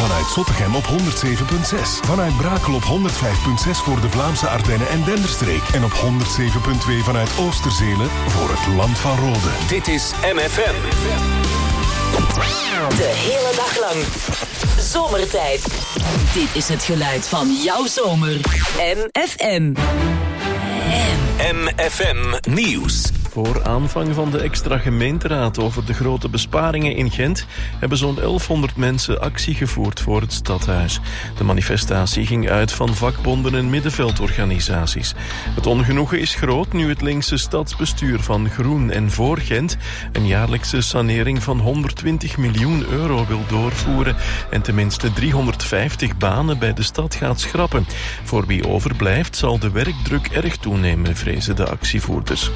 vanuit Zottegem op 107.6. Vanuit Brakel op 105.6 voor de Vlaamse Ardennen en Denderstreek. En op 107.2 vanuit Oosterzelen voor het Land van Rode. Dit is MFM. De hele dag lang. Zomertijd. Dit is het geluid van jouw zomer. MFM. MFM Nieuws. Voor aanvang van de extra gemeenteraad over de grote besparingen in Gent hebben zo'n 1100 mensen actie gevoerd voor het stadhuis. De manifestatie ging uit van vakbonden en middenveldorganisaties. Het ongenoegen is groot nu het linkse stadsbestuur van Groen en Voor Gent een jaarlijkse sanering van 120 miljoen euro wil doorvoeren en tenminste 350 banen bij de stad gaat schrappen. Voor wie overblijft zal de werkdruk erg toenemen, vrezen de actievoerders.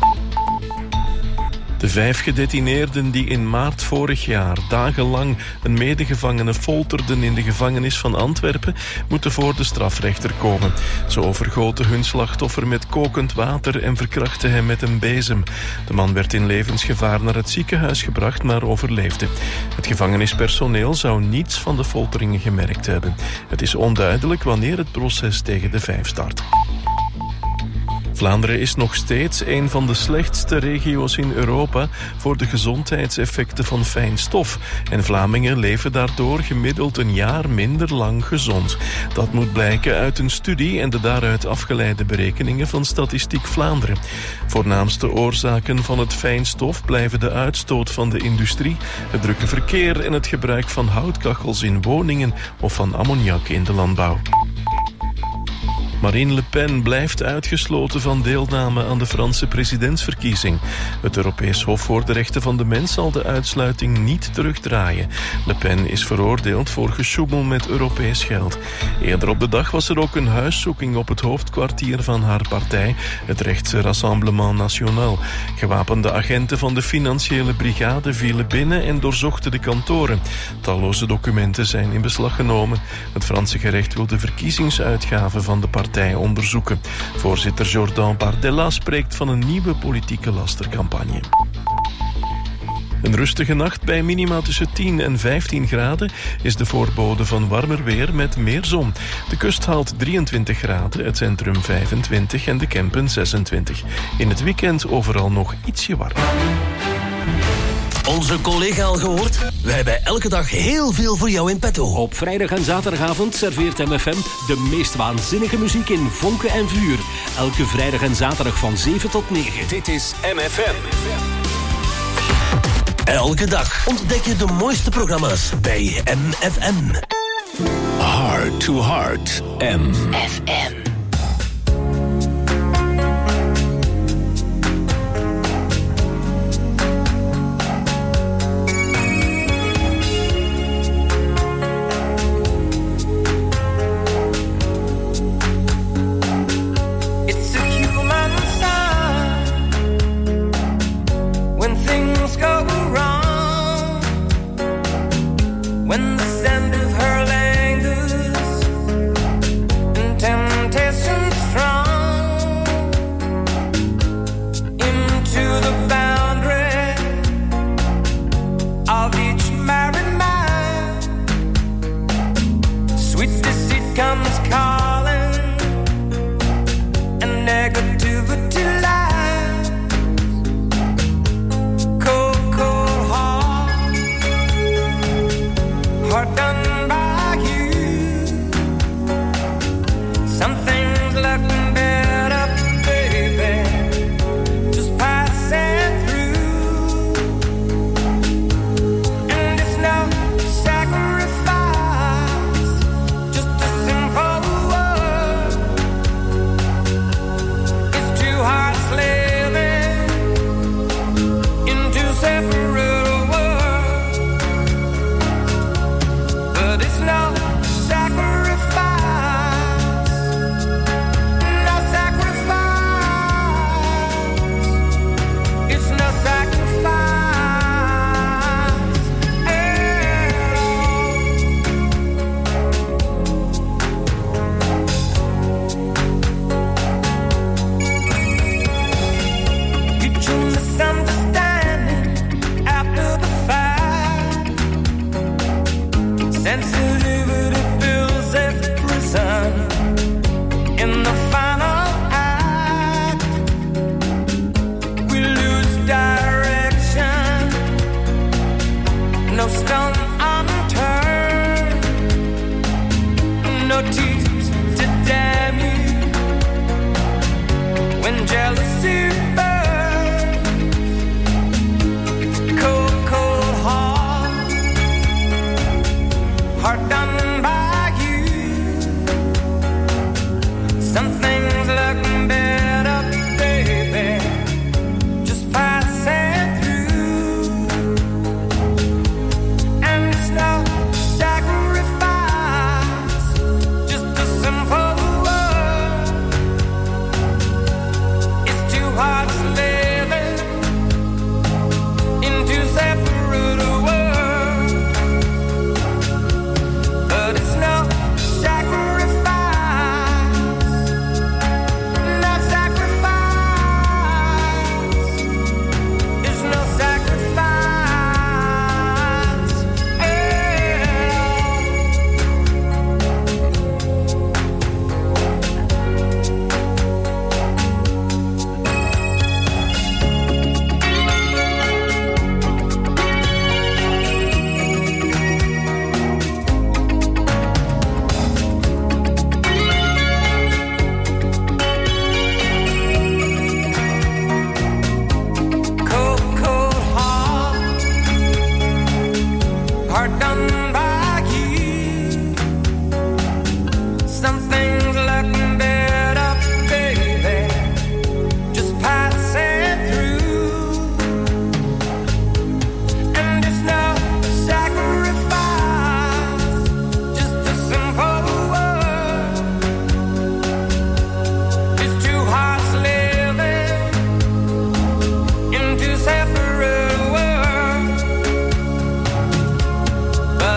De 5 gedetineerden die in maart vorig jaar dagenlang een medegevangene folterden in de gevangenis van Antwerpen moeten voor de strafrechter komen. Ze overgoten hun slachtoffer met kokend water en verkrachten hem met een bezem. De man werd in levensgevaar naar het ziekenhuis gebracht, maar overleefde. Het gevangenispersoneel zou niets van de folteringen gemerkt hebben. Het is onduidelijk wanneer het proces tegen de 5 start. Vlaanderen is nog steeds een van de slechtste regio's in Europa voor de gezondheidseffecten van fijn stof. En Vlamingen leven daardoor gemiddeld een jaar minder lang gezond. Dat moet blijken uit een studie en de daaruit afgeleide berekeningen van Statistiek Vlaanderen. Voornaamste oorzaken van het fijn stof blijven de uitstoot van de industrie, het drukke verkeer en het gebruik van houtkachels in woningen of van ammoniak in de landbouw. Marine Le Pen blijft uitgesloten van deelname aan de Franse presidentsverkiezing. Het Europees Hof voor de Rechten van de Mens zal de uitsluiting niet terugdraaien. Le Pen is veroordeeld voor gesjoemel met Europees geld. Eerder op de dag was er ook een huiszoeking op het hoofdkwartier van haar partij, het rechtse Rassemblement National. Gewapende agenten van de financiële brigade vielen binnen en doorzochten de kantoren. Talloze documenten zijn in beslag genomen. Het Franse gerecht wil de verkiezingsuitgaven van de partij onderzoeken. Voorzitter Jordan Bardella spreekt van een nieuwe politieke lastercampagne. Een rustige nacht bij minima tussen 10 en 15 graden is de voorbode van warmer weer met meer zon. De kust haalt 23 graden, het centrum 25 en de Kempen 26. In het weekend overal nog ietsje warmer. Onze collega al gehoord? Wij hebben elke dag heel veel voor jou in petto. Op vrijdag en zaterdagavond serveert MFM de meest waanzinnige muziek in vonken en vuur. Elke vrijdag en zaterdag van 7 tot 9. Dit is MFM. Elke dag ontdek je de mooiste programma's bij MFM. Heart to Heart. MFM. When the sound of her language sensitive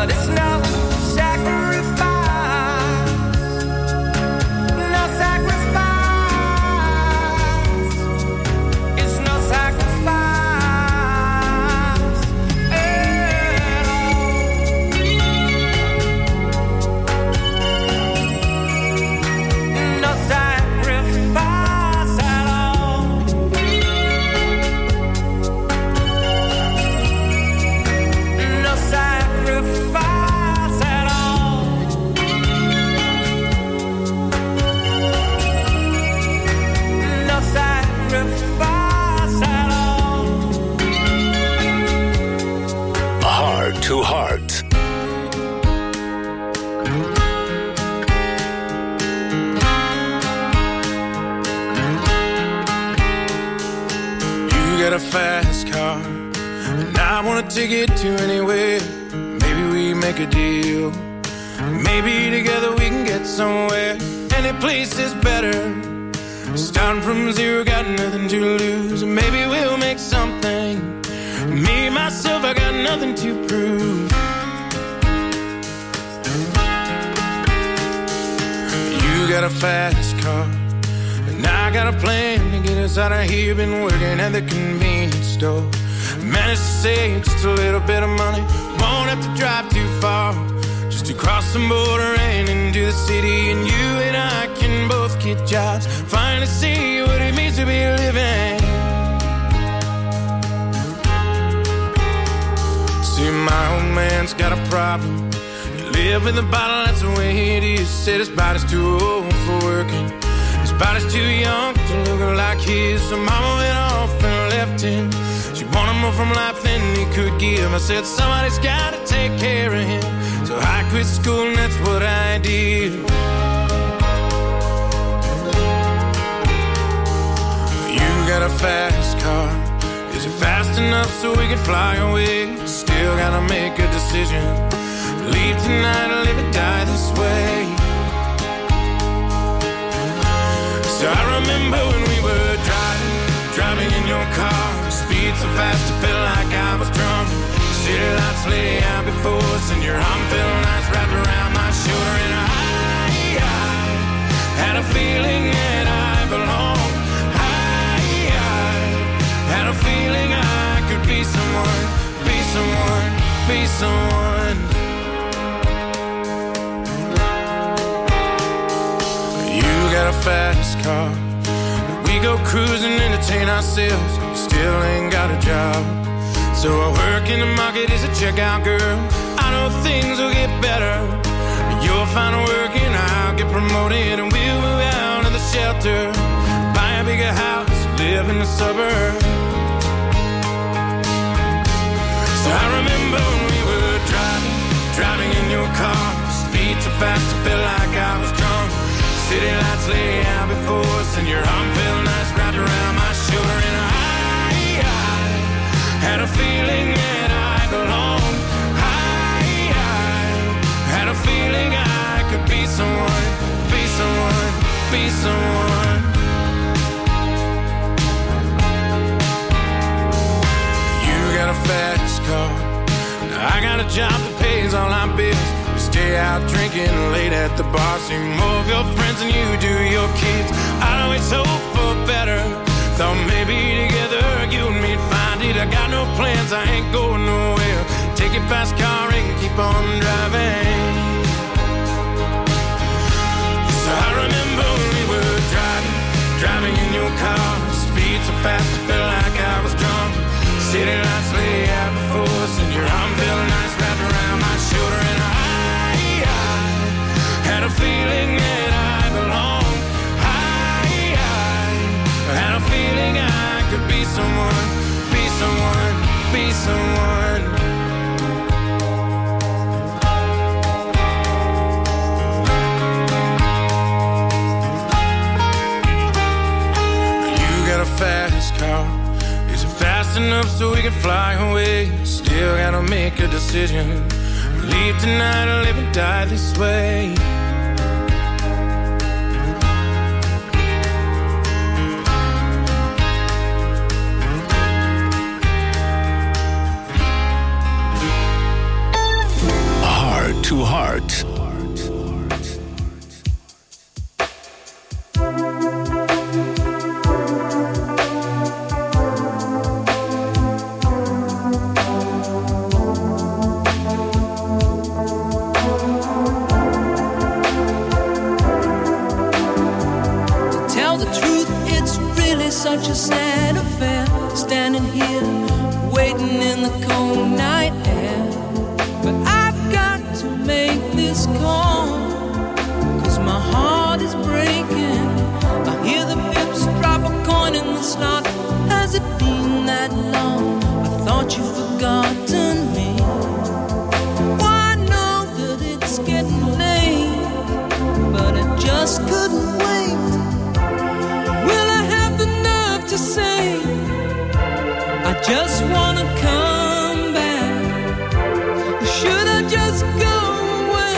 but it's no sacrifice. No sacrifice. It's no sacrifice at all. No sacrifice at all. No sacrifice at all. No sacrifice at all. Heart to Heart. You got a fast car, and I wanna take it to anywhere. Maybe we make a deal. Maybe together we can get somewhere. Any place is better. Starting from zero, got nothing to lose. Maybe we'll make something. Me, myself, I got nothing to prove. You got a fast car, and I got a plan to get us out of here. Been working at the convenience store. Managed to save just a little bit of money. Won't have to drive too far, just to cross the border and into the city. And you and I can both get jobs, finally see what it means to be living. See, my old man's got a problem. You live in the bottle, that's the way it is. Said his body's too old for working. His body's too young to look like his. So mama went off and left him. She wanted more from life than he could give. I said somebody's gotta take care of him. So I quit school and that's what I did. You got a fast car. Is it fast enough so we can fly away? Still gotta make a decision. Leave tonight or live or die this way. So I remember when we were driving in your car. Speed so fast I felt like I was drunk. City lights lay out before us, and your arm felt nice wrapped around my shoulder. And I had a feeling that I belonged. I had a feeling I could be someone, be someone, be someone. You got a fast car. We go cruising, entertain ourselves. Still ain't got a job. So I work in the market as a checkout girl. I know things will get better. You'll find work and I'll get promoted. And we'll move out of the shelter, buy a bigger house, live in the suburbs. So I remember when we were driving in your car. Speed so fast I felt like I was drunk. City lights lay out before us, and your arm felt nice wrapped around my shoulder. And I had a feeling that I belonged. I had a feeling I could be someone, be someone, be someone. You got a fast car, I got a job that pays all our bills. We stay out drinking late at the bar, see more of your friends than you do your kids. I'd always hope for better. Thought maybe together you and me'd find it. I got no plans, I ain't going nowhere. Take your fast car and keep on driving. So I remember when we were driving in your car. Speed so fast I felt like I was drunk. City lights lay out before us, and your arm felt nice wrapped around my shoulder. And I had a feeling that I belonged. I had a feeling I could be someone, be someone, be someone. You got a fast car. Is it fast enough so we can fly away? Still gotta make a decision. Leave tonight or live and die this way. to Heart. Such a sad affair, standing here, waiting in the cold night air. But I've got to make this call, 'cause my heart is breaking. I hear the pips drop a coin in the slot. Has it been that long? I thought you'd forgotten me. Well, I know that it's getting late, but I just couldn't wait. To say I just wanna come back. Should I just go away?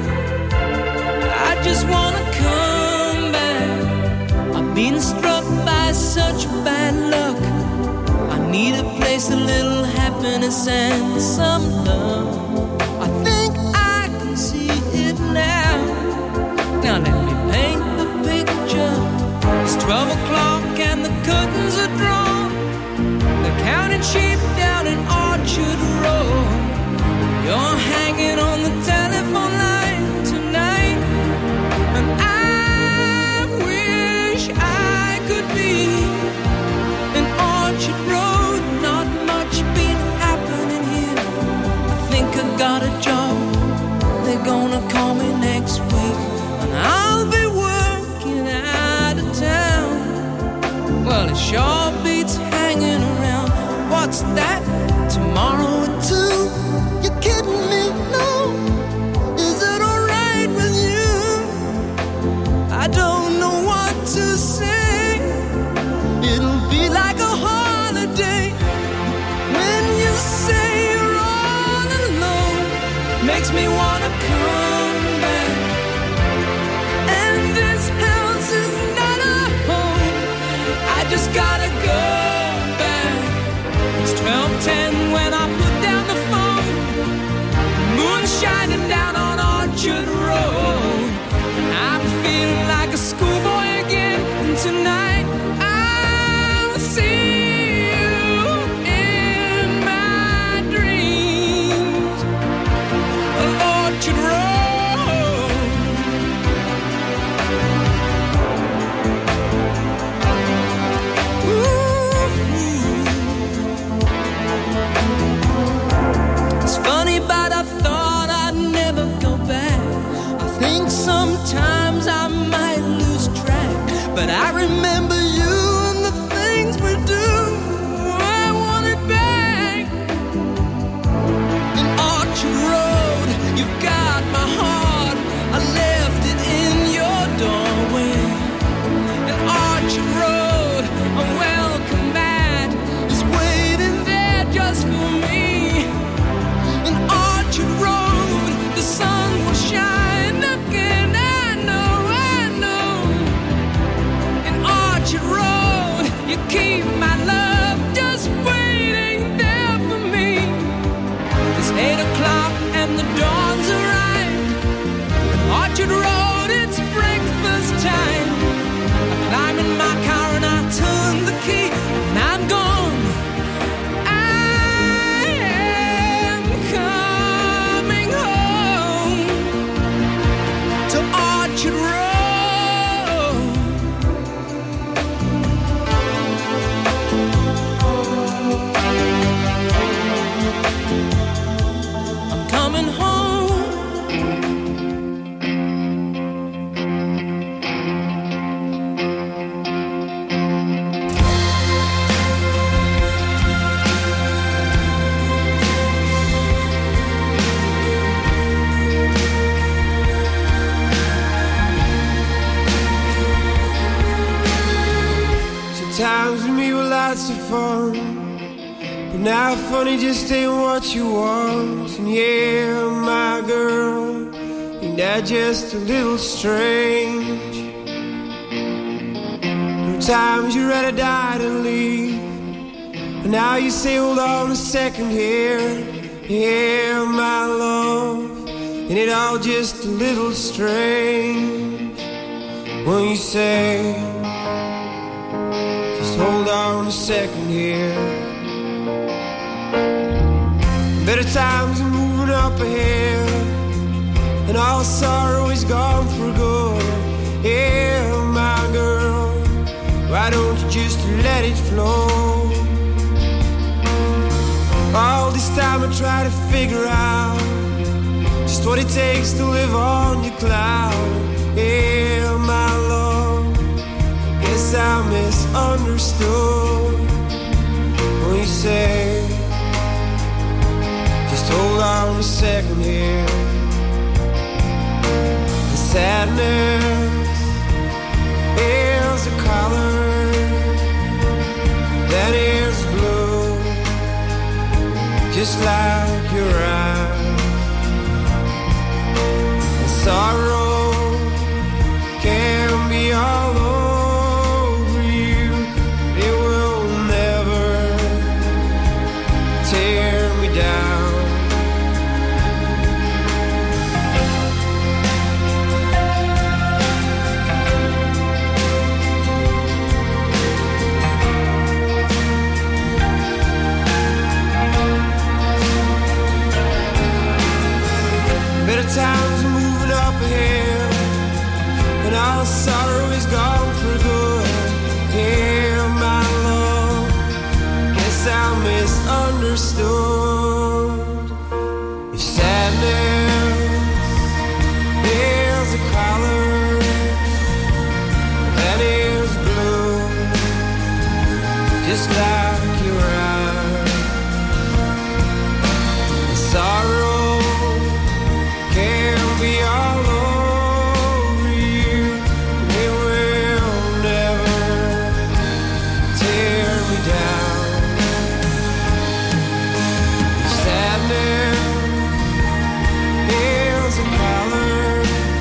I just wanna come back. I've been struck by such bad luck. I need a place, a little happiness and some love. I think I can see it now. Now let me paint the picture. It's 12 o'clock and the curtains are drawn. They're counting sheep down in Orchard Road. You're hanging on the telephone line tonight, and I wish I could be in Orchard Road. Not much been happening here. I think I got a job. They're gonna call me next week, and I'll be working out of town. Well, it sure beats hanging around. What's that? Tomorrow at 2? You're kidding me? No. Is it alright with you? I don't know what to say. It'll be like a holiday when you say you're all alone. Makes me wanna come back. And this house is not a home. I just gotta go back. It's 12:10 when I put down the phone. Moon shining down on Orchard Road. I'm feeling like a schoolboy again. And tonight I'll see you in my dreams of Orchard Road. Funny, but I thought I'd never go back. I think sometimes I might lose track, but I remember you and the things we do. I want it back. In Orchard Road, you've got my heart. I left it in your doorway. In Orchard Road, a welcome mat is waiting there just for me. Road, the sun will shine again. I know. In Orchard Road, you keep my love just waiting there for me. It's 8 o'clock and the dawn's arrived. In Orchard Road, it's breakfast time. I climb in my car and I turn the key, and I'm gone. Orchard Road. I'm coming home. Times with me were lots of fun, but now funny just ain't what you want. And yeah, my girl, ain't that just a little strange? There were times you rather die than leave, but now you say hold on a second here. Yeah, my love, and it all just a little strange when you say, just hold on a second here. Better times are moving up ahead, and all sorrow is gone for good. Yeah, my girl, why don't you just let it flow? All this time I try to figure out just what it takes to live on your cloud. Yeah, my love, guess I misunderstood when you say, just hold on a second here. The sadness is a color that is blue, just like your eyes. And sorrow can be all over you, it will never tear me down. Times are moving up ahead, and all sorrow is gone for good. Yeah, my love, guess I misunderstood. If sadness is a color that is blue, just like your eyes, and sorrow can be all over you, it will never tear me down. Sadness is a color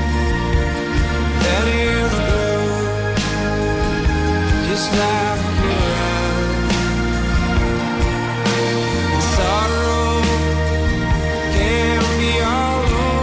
that is blue, just like your eyes. And sorrow can be all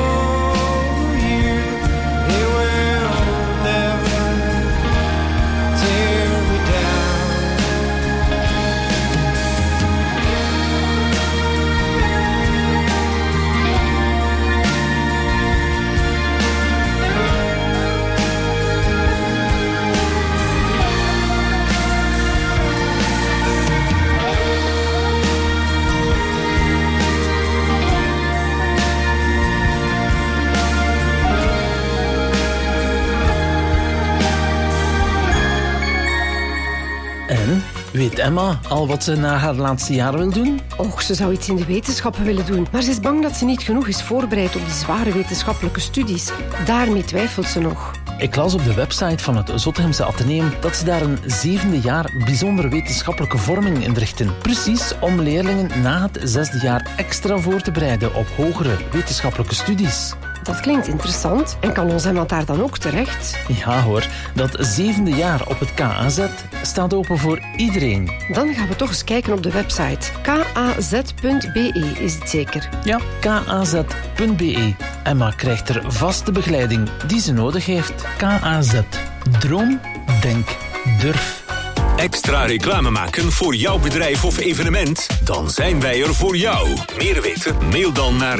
Weet Emma al wat ze na haar laatste jaar wil doen? Och, ze zou iets in de wetenschappen willen doen. Maar ze is bang dat ze niet genoeg is voorbereid op die zware wetenschappelijke studies. Daarmee twijfelt ze nog. Ik las op de website van het Zottegemse Atheneum dat ze daar een 7e jaar bijzondere wetenschappelijke vorming inrichten. Precies om leerlingen na het 6e jaar extra voor te bereiden op hogere wetenschappelijke studies. Dat klinkt interessant. En kan ons Emma daar dan ook terecht? Ja hoor, dat 7e jaar op het KAZ staat open voor iedereen. Dan gaan we toch eens kijken op de website. kaz.be is het zeker? Ja, kaz.be. Emma krijgt er vaste begeleiding die ze nodig heeft. KAZ. Droom, denk, durf. Extra reclame maken voor jouw bedrijf of evenement? Dan zijn wij er voor jou. Meer weten? Mail dan naar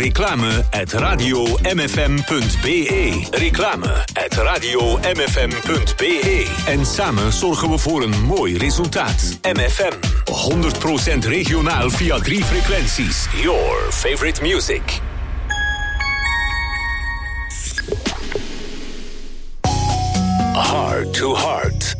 reclame@radiomfm.be. Reclame@radiomfm.be. En samen zorgen we voor een mooi resultaat. MFM. 100% regionaal via 3 frequenties. Your favorite music. Heart to Heart.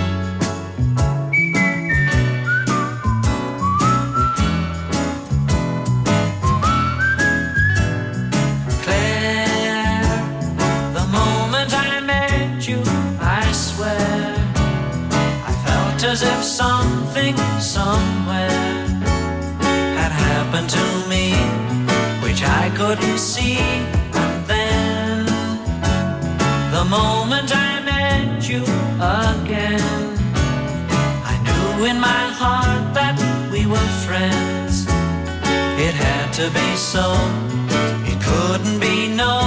As if something somewhere had happened to me, which I couldn't see. And then the moment I met you again, I knew in my heart that we were friends. It had to be so, it couldn't be no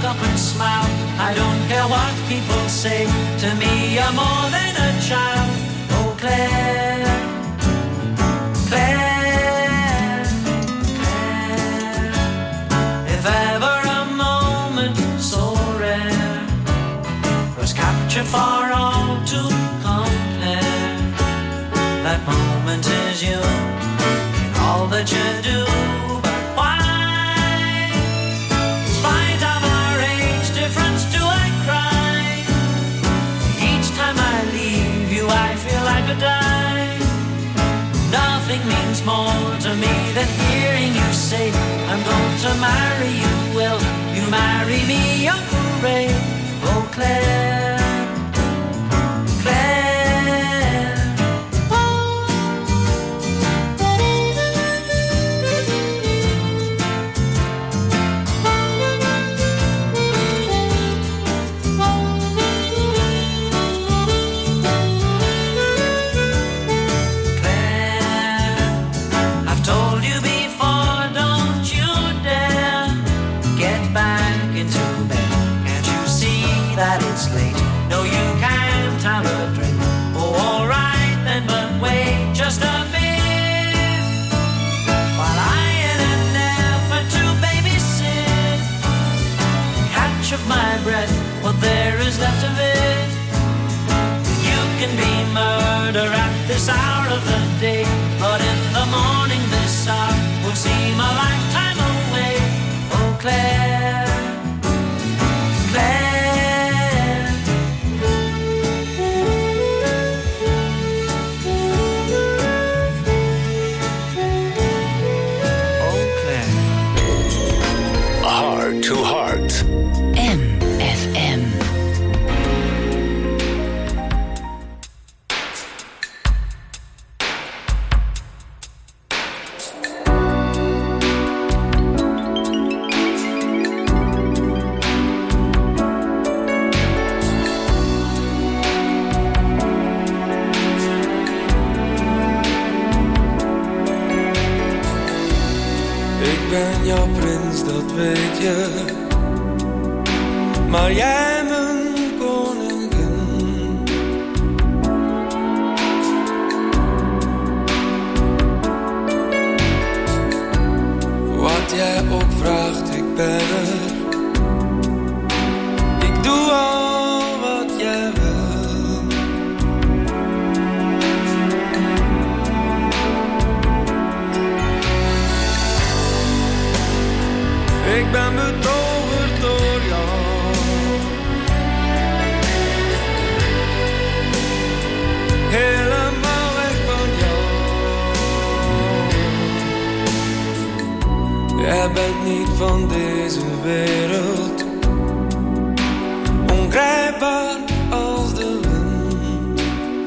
up and smile. I don't care what people say. To me you're more than a child. Oh Claire, Claire, Claire. If ever a moment so rare was captured for all to compare, that moment is you in all that you do. But why, in spite of our age difference, do I cry? Each time I leave you I feel I could die. Nothing means more to me than hearing you say I'm going to marry you. Will you marry me, Uncle Ray? Oh Claire, Claire. That it's late. No, you can't have a drink. Oh, all right then, but wait just a bit while I, in an effort to babysit, catch of my breath what there is left of it. You can be murder at this hour of the day, but in the morning this hour will seem a lifetime away. Oh, Claire, Claire. To Heart. MFM. Ik ben jouw prins, dat weet je, maar jij mijn koningin. Wat jij ook vraagt, ik ben er. Ik doe al wat jij wil. Ik ben betoverd door jou. Helemaal weg van jou. Jij bent niet van deze wereld. Ongrijpbaar als de wind.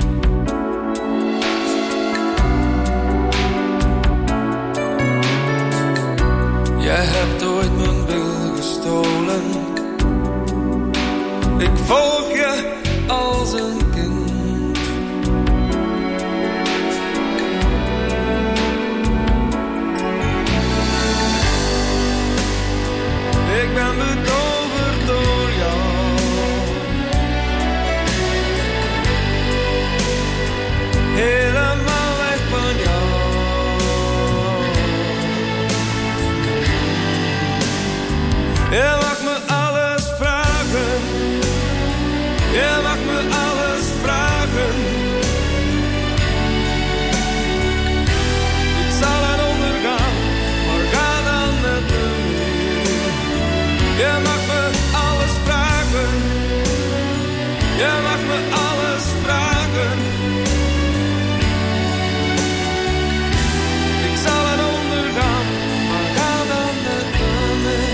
Jij hebt ooit mijn wil gestolen. Ik volg je als een kind. Ik ben betoverd door jou. Helemaal weg van jou. Je mag me alles vragen. Je mag me alles vragen. Ik zal het ondergaan, maar ga dan met me mee. Je mag me alles vragen. Je mag me alles vragen. Ik zal het ondergaan, maar ga dan met me mee.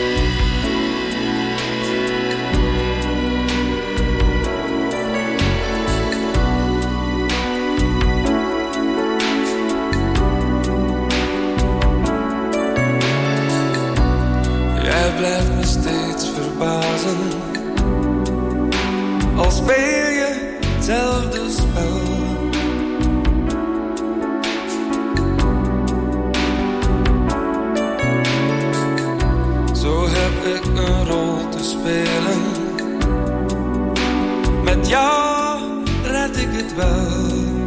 Jij blijft me steeds verbazen. Al speel je hetzelfde spel. Zo heb ik een rol te spelen. Met jou red ik het wel.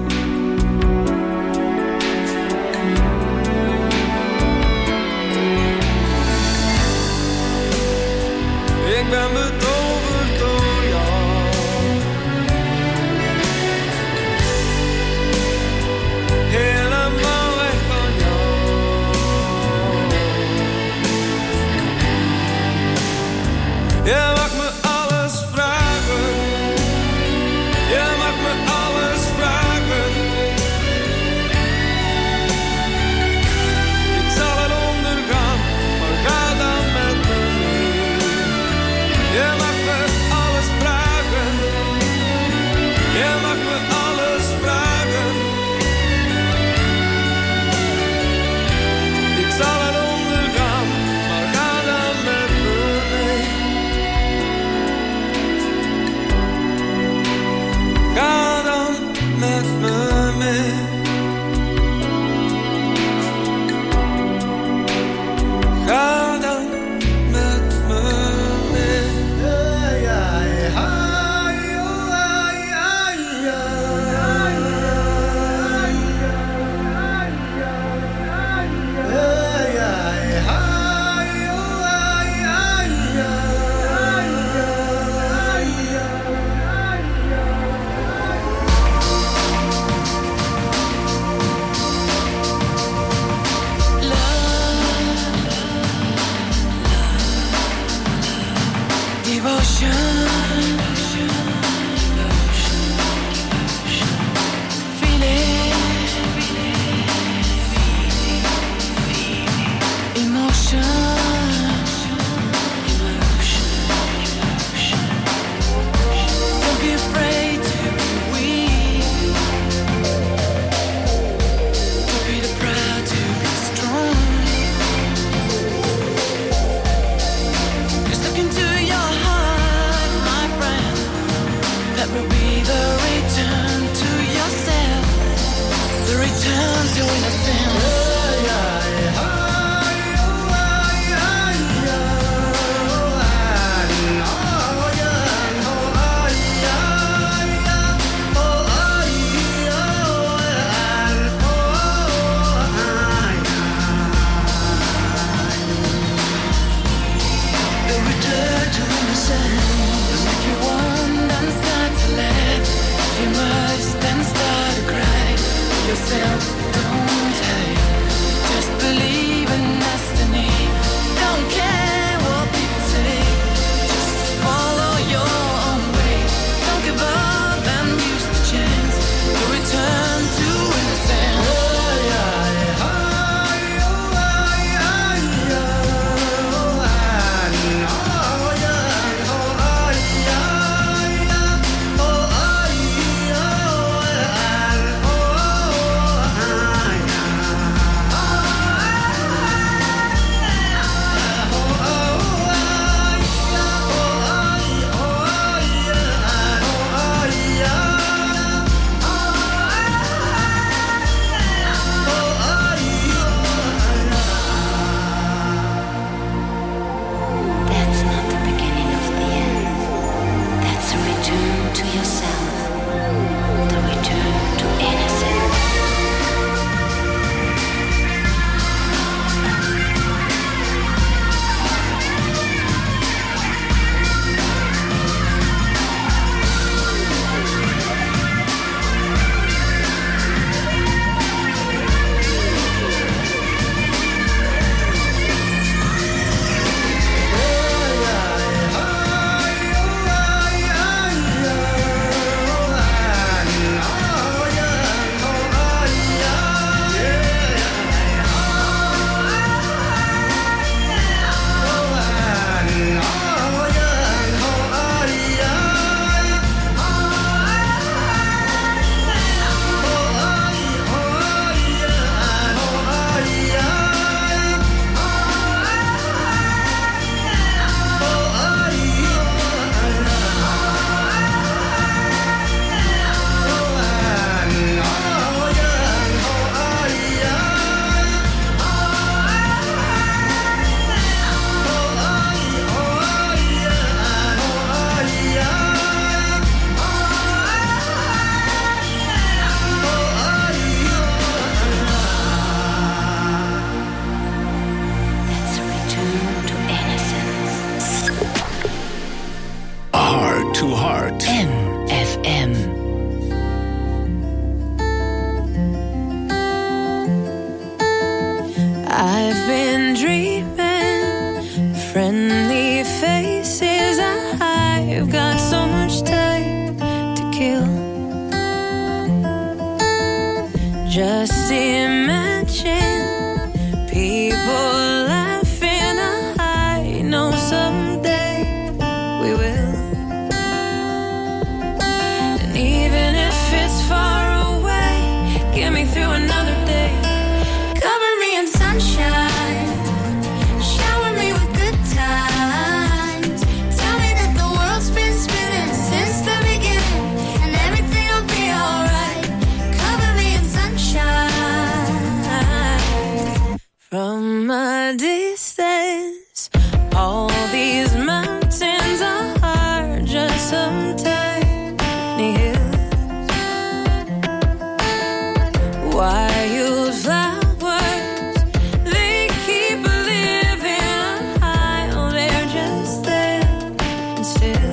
Ik ben betoverd door jou. Helemaal weg van jou. Je mag me alles vragen. Je mag me alles vragen. Ik zal het ondergaan, maar ga dan met me mee. Je mag me alles vragen. Je mag me alles vragen. Ik zal het ondergaan, maar ga dan met me mee. Ga dan met me mee. Ga dan met me mee. You've got so much time to kill. Just imagine people laughing. I know someday we will. And even if it's far away, get me through another day. Cover me in sunshine, shower me with good times. Tell me that the world's been spinning since the beginning, and everything will be alright. Cover me in sunshine. From a distance, all these mountains are just some tiny hills. Wildflowers, they keep living high. Oh, they're just there and still.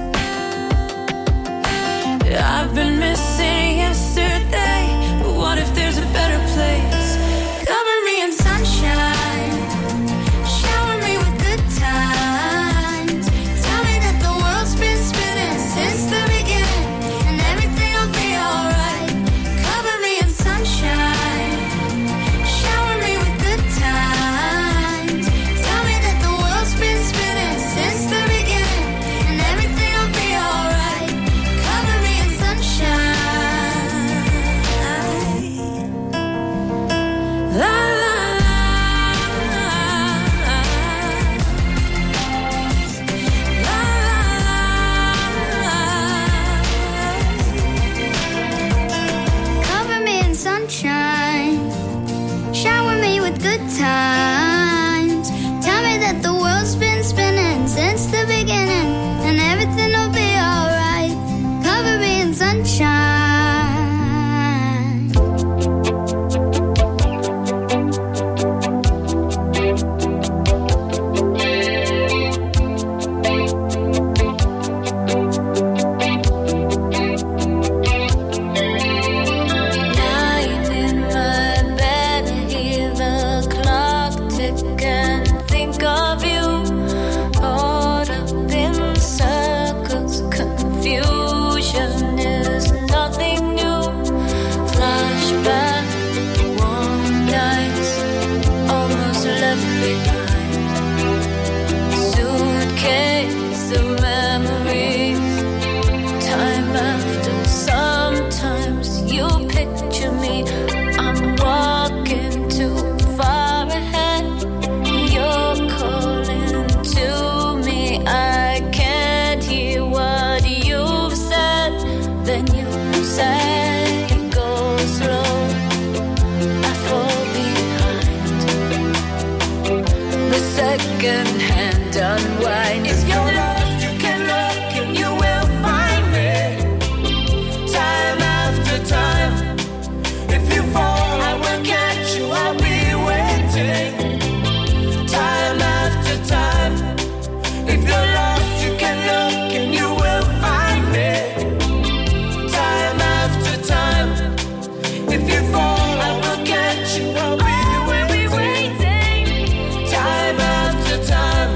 I've been missing yesterday, but what if there's a better place? Cover me in sunshine, shower me with good times. Tell me that the world's been spinning since the beginning, and everything will be alright. Cover me in sunshine, shower me with good times. Tell me that the world's been spinning since the beginning, and everything will be alright. Cover me in sunshine. La la Cover me in sunshine, shower me with good times. Tell me that the world's been spinning since the beginning, and everything will be alright. Cover me in sunshine. Lying in my bed, I hear the clock tick and think of you. Caught up in circles, confusion is nothing new. Flashback, warm nights, almost left behind. Suitcase of memories, time after. Sometimes you picture me, I'm walking too far ahead. You're calling to me, I can't hear what you've said. Then you say, go slow, I fall behind. The second hand unwind. If you're lost, you can look and you will find me. Time after time. If you fall, I will catch you, I'll be waiting. Time after time. If you're lost, you can look and you will find me. Time after time. If you fall, I will catch you, I'll be waiting. Time after time.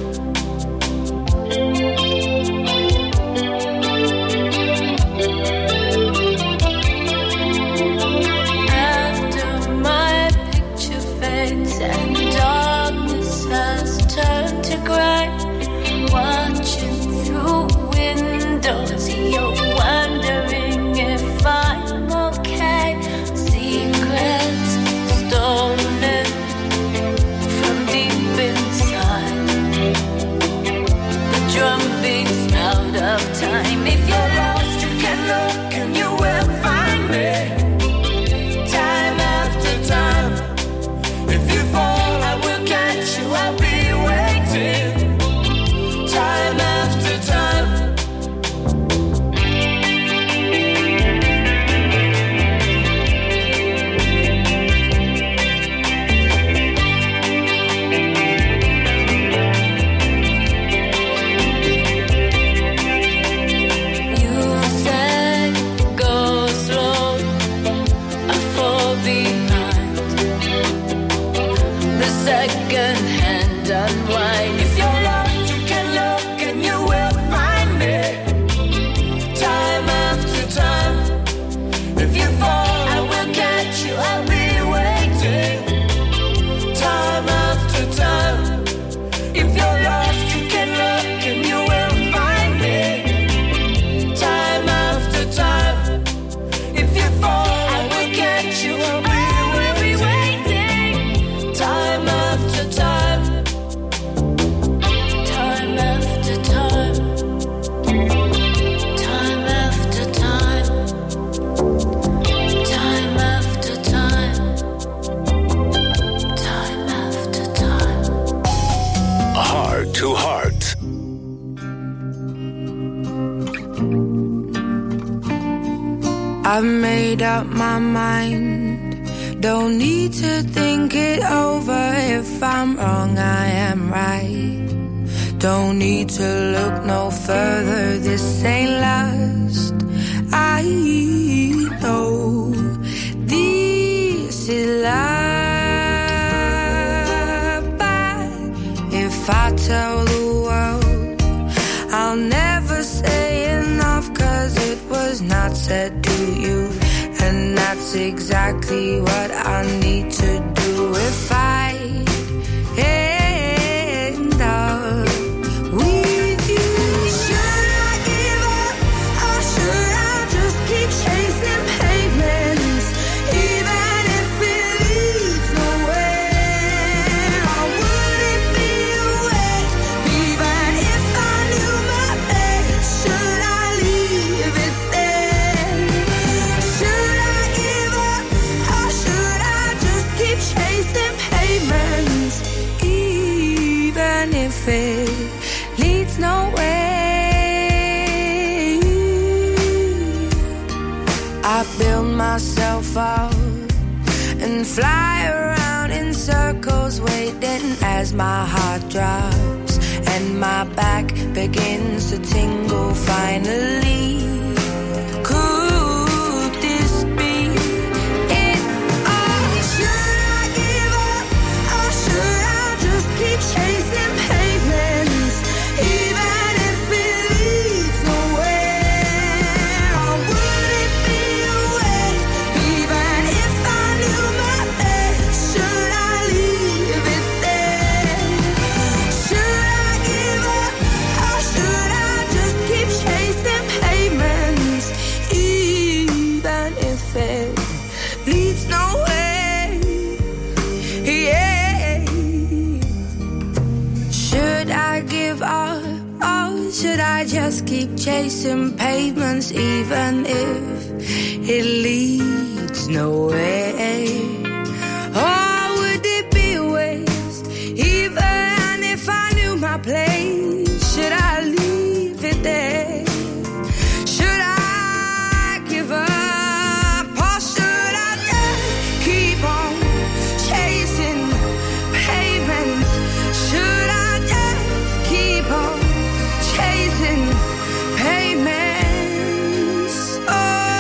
After my picture fades and darkness has turned to gray, watching through windows, you're wondering if I'm okay. Secrets stolen from deep inside. The drum beats out of time. If you're lost, you can look and you will find me. Time after time. If you fall, I will catch you, I'll be waiting. Time after time. You I've made up my mind. Don't need to think it over. If I'm wrong, I am right. Don't need to look no further. This ain't last. I know this is love. But if I tell the world, I'll never say enough, 'cause it was not said to you. And that's exactly what I need to do if I end up with you. Should I give up, or should I just keep chasing pavements, even if it leads nowhere? Or would it be a waste, even if I knew my place? Should I leave it there? Should I give up, or should I just keep chasing pavements, even if it leads nowhere? I build myself up and fly around in circles, waiting as my heart drops and my back begins to tingle finally. Could this be it? Or should I give up, or should I just keep chasing pavements, even if it leads nowhere? Or would it be a waste, even if I knew my place? Should I leave it there? Should I give up, or should I just keep chasing pavements, even if it leads nowhere? Yeah. Should I give up, or should I just keep chasing pavements, even if it leads nowhere? Or would it be a waste, even if I knew my place? Should I leave it there? Should I give up, or should I just keep on chasing pavements? Should I just keep on chasing pavements? Oh,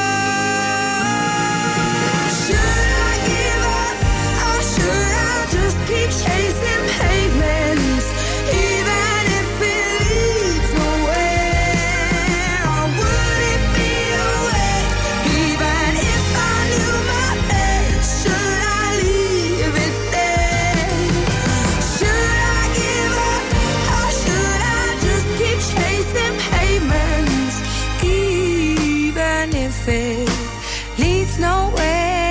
should I give up, or should I just keep chasing pavements, even if it leads nowhere? Or would it be a waste, even if I knew my place? Should I leave it there? Should I give up, or should I just keep chasing pavements, even if it leads nowhere?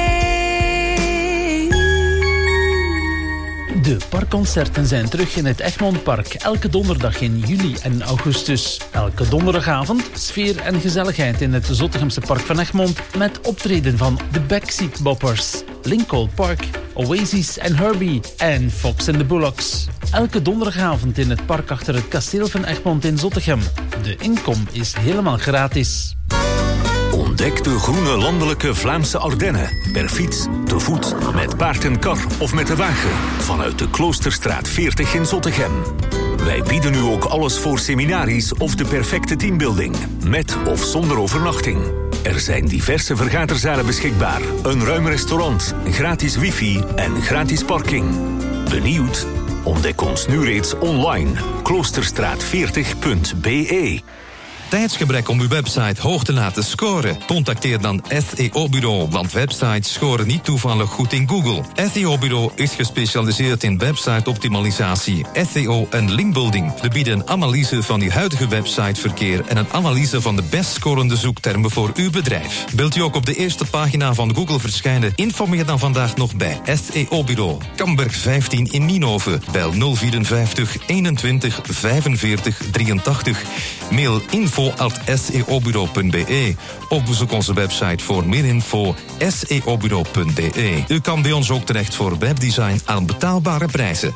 De parkconcerten zijn terug in het Egmondpark. Elke donderdag in juli en augustus. Elke donderdagavond sfeer en gezelligheid in het Zottegemse Park van Egmond. Met optreden van de Backseat Boppers, Lincoln Park, Oasis en Herbie en Fox and the Bullocks. Elke donderdagavond in het park achter het kasteel van Egmond in Zottegem. De inkom is helemaal gratis. Ontdek de groene landelijke Vlaamse Ardennen. Per fiets, te voet, met paard en kar of met de wagen. Vanuit de Kloosterstraat 40 in Zottegem. Wij bieden u ook alles voor seminaries of de perfecte teambuilding. Met of zonder overnachting. Er zijn diverse vergaderzalen beschikbaar. Een ruim restaurant, gratis wifi en gratis parking. Benieuwd? Ontdek ons nu reeds online. Kloosterstraat40.be. Tijdsgebrek om uw website hoog te laten scoren? Contacteer dan SEO-bureau, want websites scoren niet toevallig goed in Google. SEO-bureau is gespecialiseerd in website-optimalisatie, SEO en linkbuilding. We bieden een analyse van uw huidige websiteverkeer en een analyse van de best scorende zoektermen voor uw bedrijf. Wilt u ook op de eerste pagina van Google verschijnen? Informeer dan vandaag nog bij SEO-bureau. Kamberg 15 in Nienhoven. Bel 054 21 45 83. Mail info@seobureau.be of bezoek onze website voor meer info seobureau.be. U kan bij ons ook terecht voor webdesign aan betaalbare prijzen.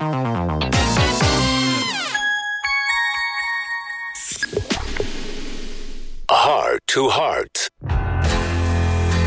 Heart to Heart.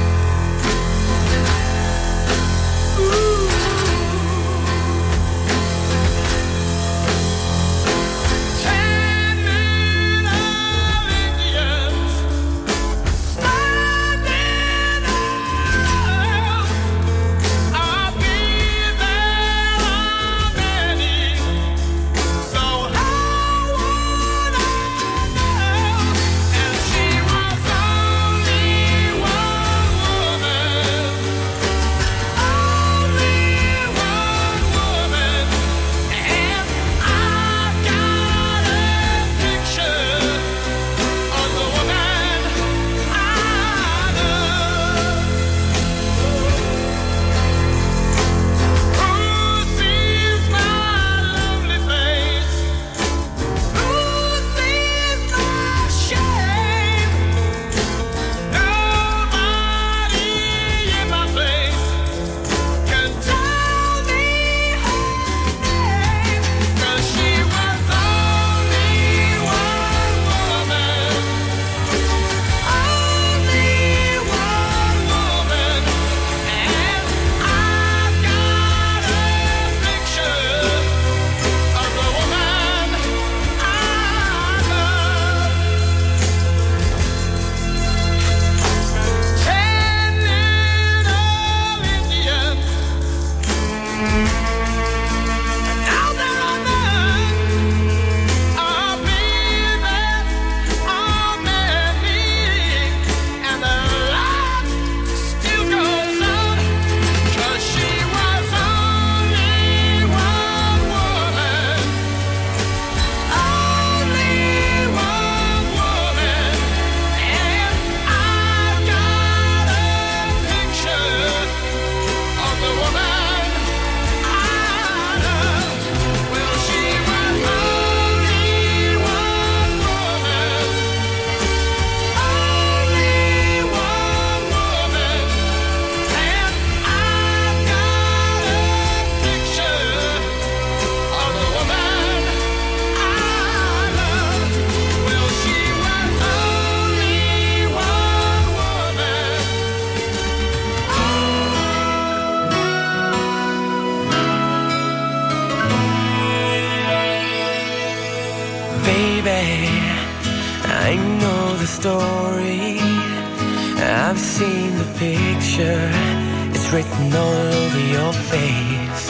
I know the story, I've seen the picture, it's written all over your face.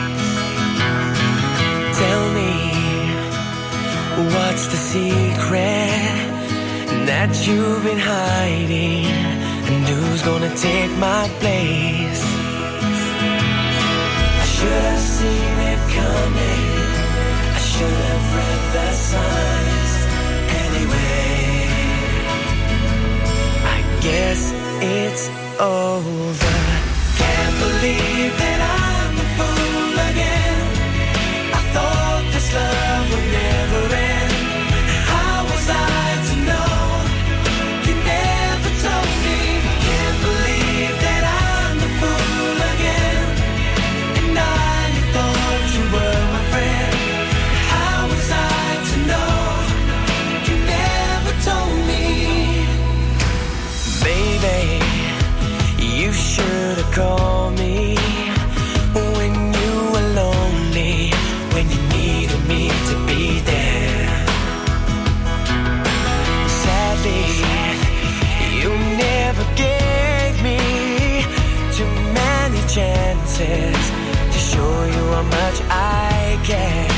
Tell me, what's the secret that you've been hiding, and who's gonna take my place? I should have seen it coming, I should have read the signs. Anyway, I guess it's over. Can't believe that I'm a fool again. I thought this love would never end. How was I to know? You never told me. Can't believe that I'm a fool again. And I thought you were my friend. How was I to know? You never told me. Baby, you should have called me when you were lonely, when you needed me to be there. Sadly, you never gave me too many chances to show you how much I care.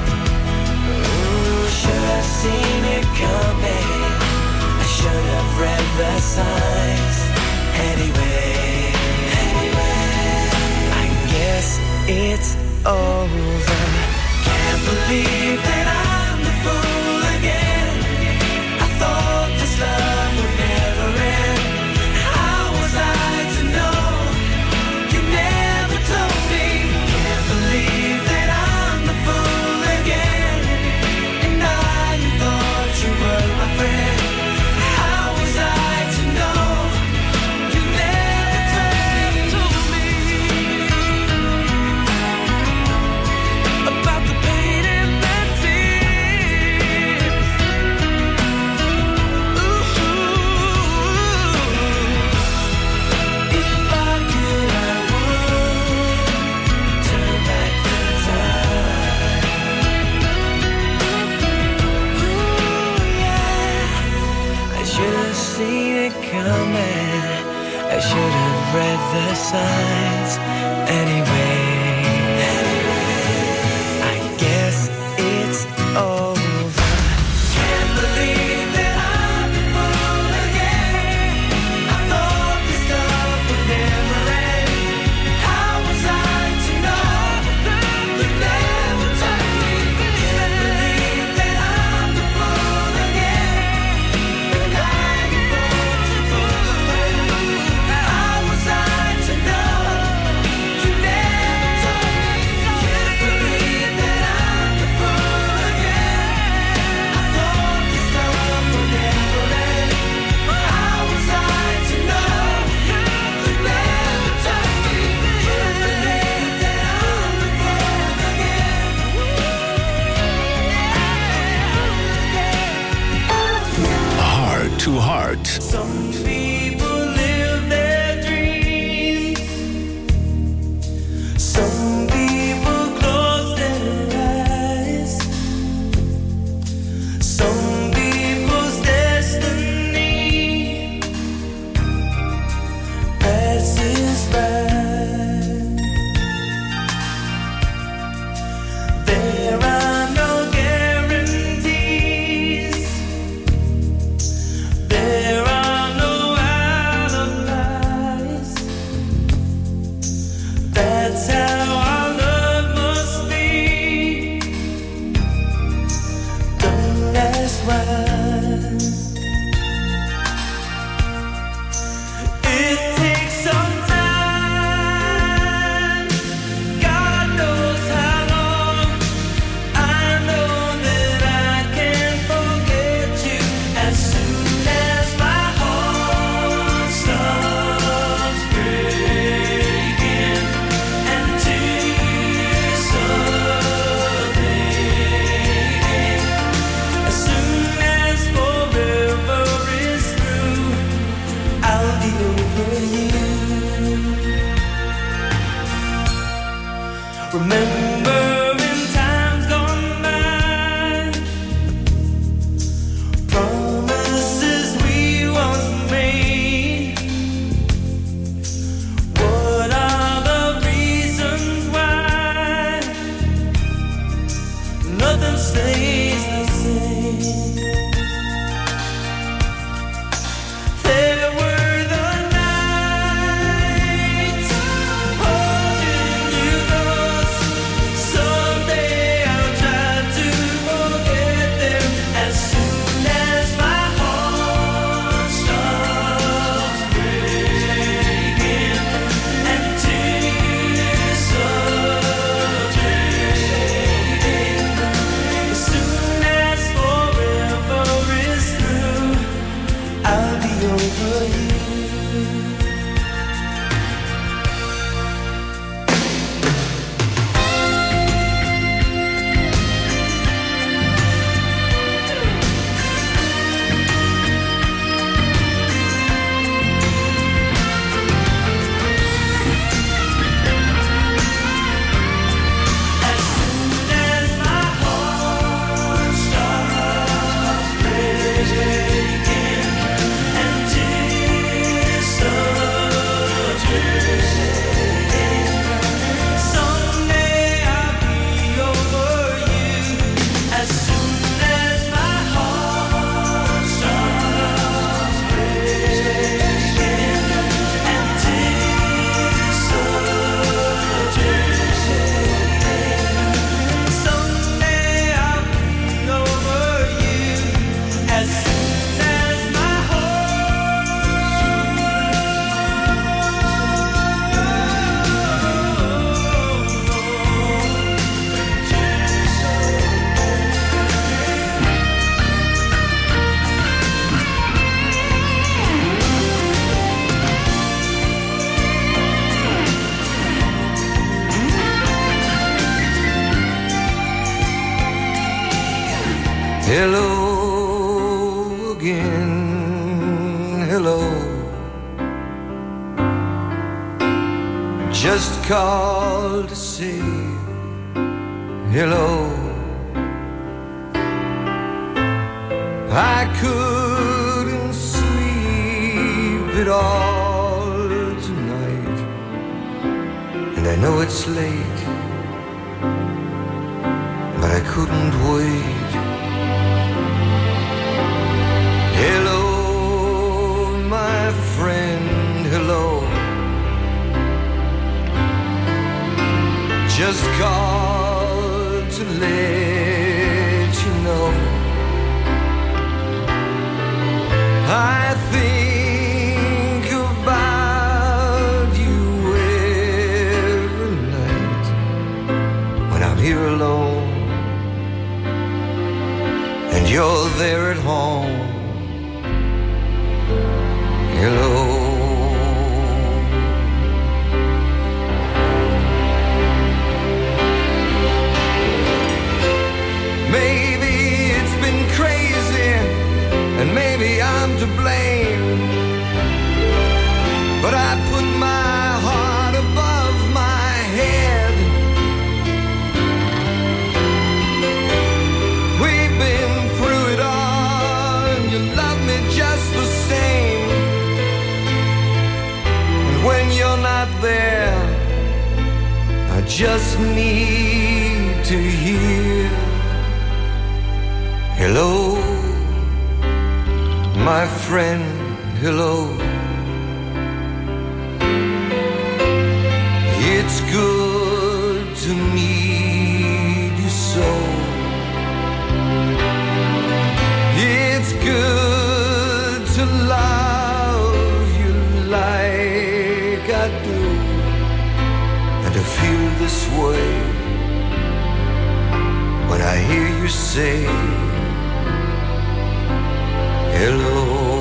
Ooh, should have seen it coming, I should have read the signs. Anyway, I guess it's over. Can't believe that I'm the fool again. I thought this love would never end. How was I to know? You never told me. Can't believe that I'm the fool again. And I thought you were my friend. How was I to know? You never told me about the pain and the tears. Ooh, if I could, I would turn back the time. Ooh, yeah. I should have seen it coming. I should have read the signs. Anyway, I guess it's over. Can't believe that I'm a fool again. I thought this love would never end. How was I to know? You never told me. Can't believe that I'm the fool again. And I thought you were. How was I to know? You never told me. Can't believe that I'm the fool again. I thought this love would never end. How was I to know? You never told me. Can't believe that I'm the fool again. Heart to Heart. Some people live their dreams. Some people close their eyes. Some people's destiny passes by. There are no guarantees. There are no Hello again, hello. Just called to say hello. I couldn't sleep at all tonight, and I know it's late, but I couldn't wait. Hello, my friend, hello. Just called to let you know I think about you every night when I'm here alone and you're there at home. Hello. Maybe it's been crazy, and maybe I'm to blame, but I put my heart above my head. We've been through it all, and you love me just the same. And when you're not there, I just need to hear hello, my friend, hello. It's good to meet you so. It's good to love you like I do, and to feel this way when I hear you say hello.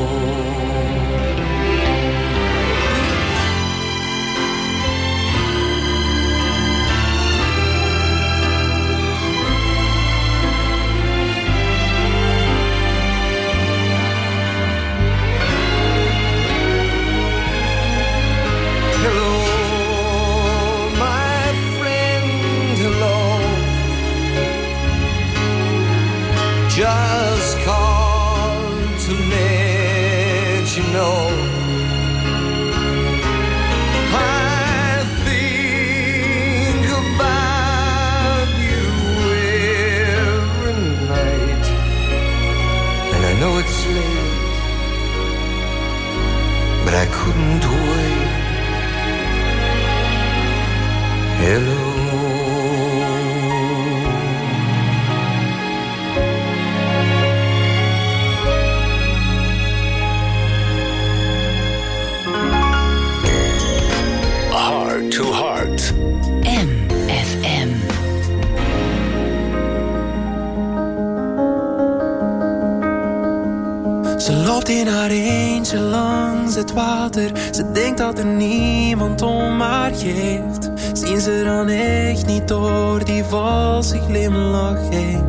Hello, my friend, hello. Just call to let you know I think about you every night, and I know it's late, but I couldn't wait. Hello. Heart to Heart. MFM. Ze loopt in haar eentje langs het water. Ze denkt dat er niemand om haar geeft. Zien ze dan echt niet door die valse glimlach heen?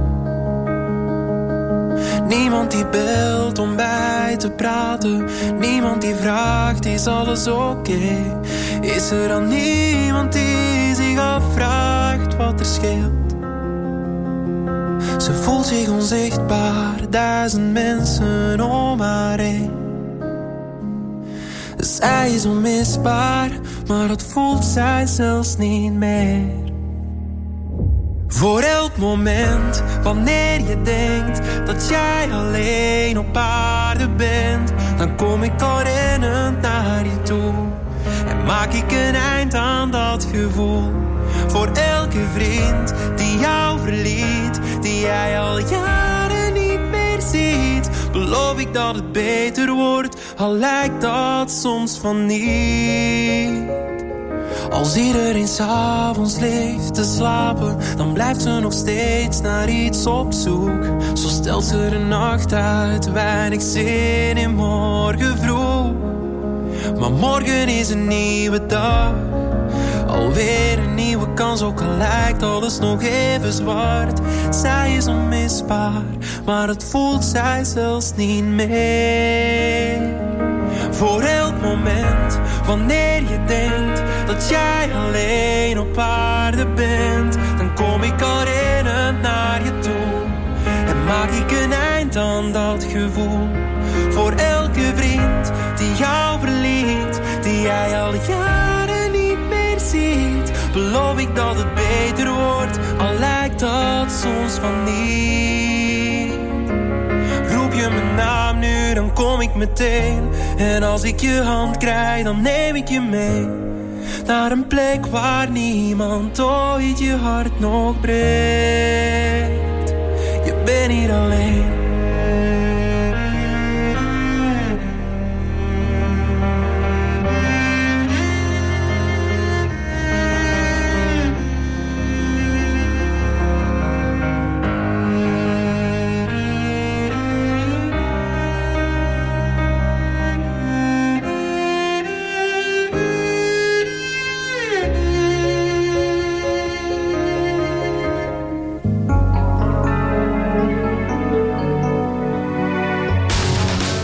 Niemand die belt om bij te praten. Niemand die vraagt, is alles oké? Is er dan niemand die zich afvraagt wat er scheelt? Ze voelt zich onzichtbaar, 1000 mensen om haar heen. Zij is onmisbaar, maar dat voelt zij zelfs niet meer. Voor elk moment, wanneer je denkt dat jij alleen op aarde bent, dan kom ik al rennend naar je toe en maak ik een eind aan dat gevoel. Voor elke vriend die jou verliet, die jij al jaren niet meer ziet, beloof ik dat het beter wordt, al lijkt dat soms van niet. Als iedereen 's avonds ligt te slapen, dan blijft ze nog steeds naar iets op zoek. Zo stelt ze de nacht uit, weinig zin in morgen vroeg. Maar morgen is een nieuwe dag, alweer een nieuwe kans, ook al lijkt alles nog even zwart. Zij is onmisbaar, maar het voelt zij zelfs niet meer. Voor elk moment, wanneer je denkt dat jij alleen op aarde bent, dan kom ik al rennend naar je toe en maak ik een eind aan dat gevoel. Voor elke vriend die jou verliet, die jij al jaren niet meer ziet, beloof ik dat het beter wordt, al lijkt dat soms van niet. Roep je mijn naam nu, dan kom ik meteen. En als ik je hand krijg, dan neem ik je mee naar een plek waar niemand ooit je hart nog breekt. Je bent niet alleen.